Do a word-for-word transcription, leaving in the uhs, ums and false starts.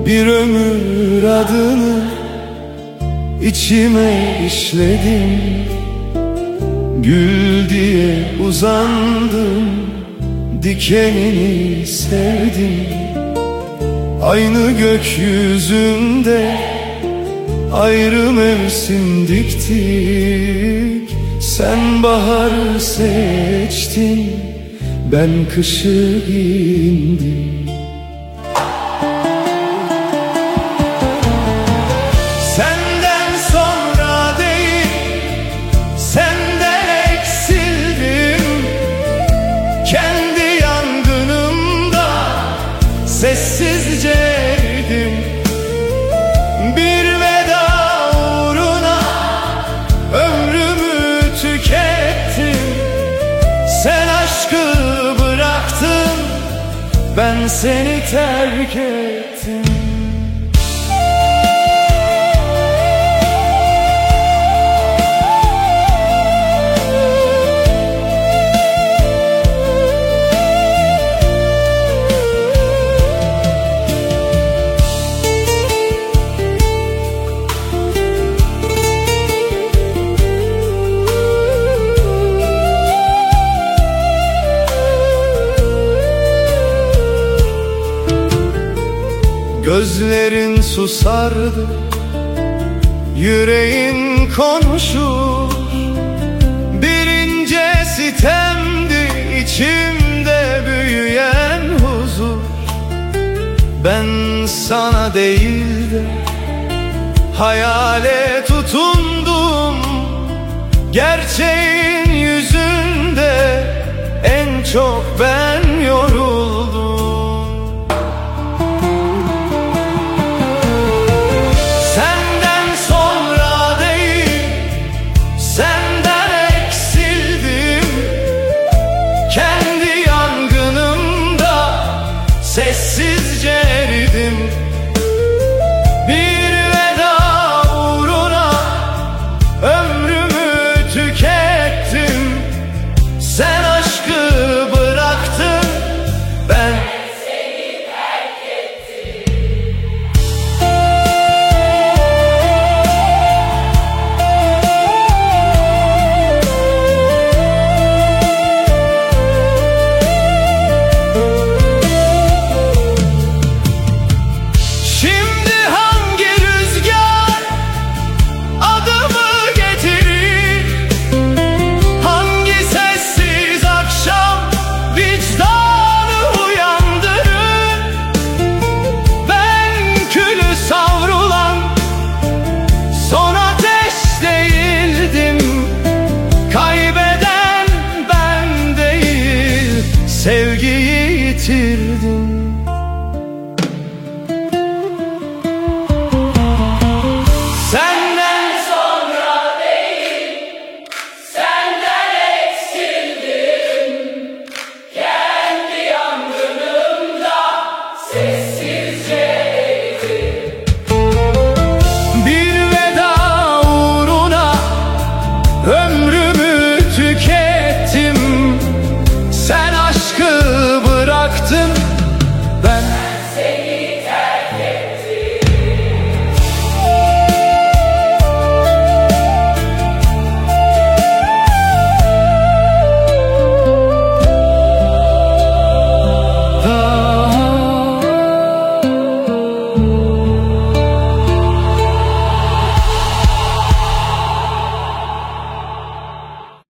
Bir ömür adını içime işledim. Gül diye uzandım, dikenini sevdim. Aynı gökyüzünde ayrı mevsim diktik. Sen baharı seçtin, ben kışı giyindim. Senden sonra değil, senden eksildim. Kendi yangınımda sessizce eridim. Bir veda uğruna ömrümü tükettim. Sen aşkı bıraktın, ben seni terk ettim. Gözlerin susardı, yüreğin konuşur. Bir ince sitemdi içimde büyüyen huzur. Ben sana değil de hayale tutundum. Gerçeğin yüzünde en çok ben